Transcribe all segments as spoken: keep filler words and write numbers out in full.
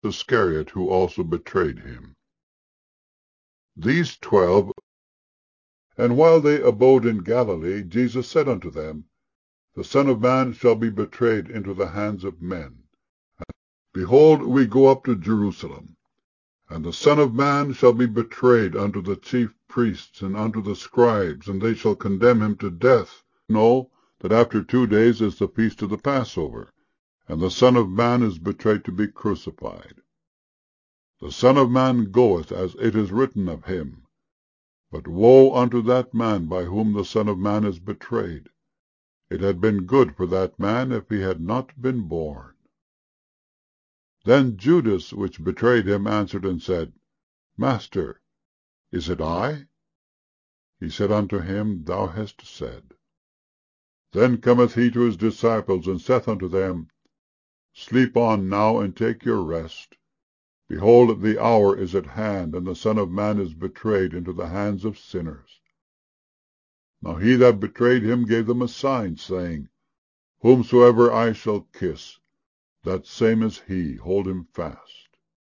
Iscariot, who also betrayed him. These twelve. And while they abode in Galilee, Jesus said unto them, The Son of Man shall be betrayed into the hands of men. Behold, we go up to Jerusalem, and the Son of Man shall be betrayed unto the chief priests and unto the scribes, and they shall condemn him to death. Know that after two days is the feast of the Passover, and the Son of Man is betrayed to be crucified. The Son of Man goeth as it is written of him. But woe unto that man by whom the Son of Man is betrayed! It had been good for that man if he had not been born. Then Judas, which betrayed him, answered and said, Master, is it I? He said unto him, Thou hast said. Then cometh he to his disciples, and saith unto them, Sleep on now, and take your rest. Behold, the hour is at hand, and the Son of Man is betrayed into the hands of sinners. Now he that betrayed him gave them a sign, saying, Whomsoever I shall kiss, that same is he, hold him fast.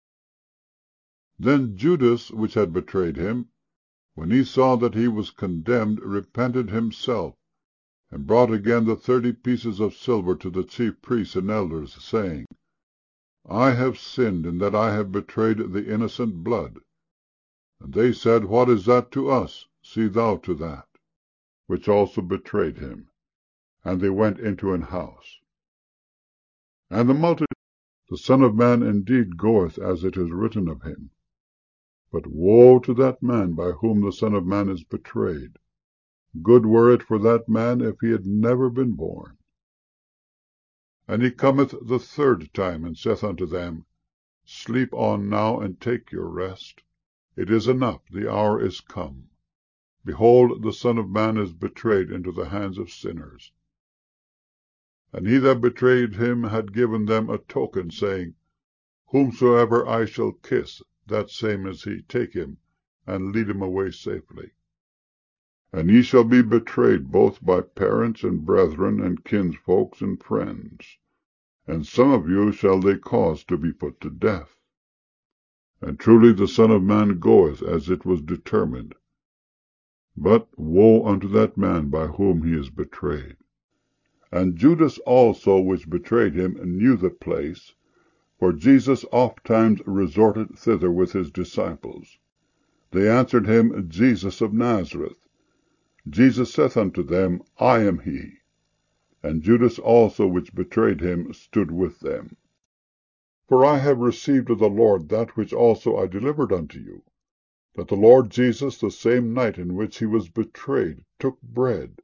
Then Judas, which had betrayed him, when he saw that he was condemned, repented himself, and brought again the thirty pieces of silver to the chief priests and elders, saying, I have sinned in that I have betrayed the innocent blood. And they said, What is that to us? See thou to that. Which also betrayed him. And they went into an house. And the multitude, the Son of Man indeed goeth as it is written of him. But woe to that man by whom the Son of Man is betrayed! Good were it for that man if he had never been born. And he cometh the third time, and saith unto them, Sleep on now, and take your rest. It is enough, the hour is come. Behold, the Son of Man is betrayed into the hands of sinners. And he that betrayed him had given them a token, saying, Whomsoever I shall kiss, that same is he, take him, and lead him away safely. And ye shall be betrayed both by parents and brethren and kinsfolks and friends, and some of you shall they cause to be put to death. And truly the Son of Man goeth as it was determined. But woe unto that man by whom he is betrayed. And Judas also, which betrayed him, knew the place, for Jesus ofttimes resorted thither with his disciples. They answered him, Jesus of Nazareth. Jesus saith unto them, I am he. And Judas also, which betrayed him, stood with them. For I have received of the Lord that which also I delivered unto you, that the Lord Jesus, the same night in which he was betrayed, took bread.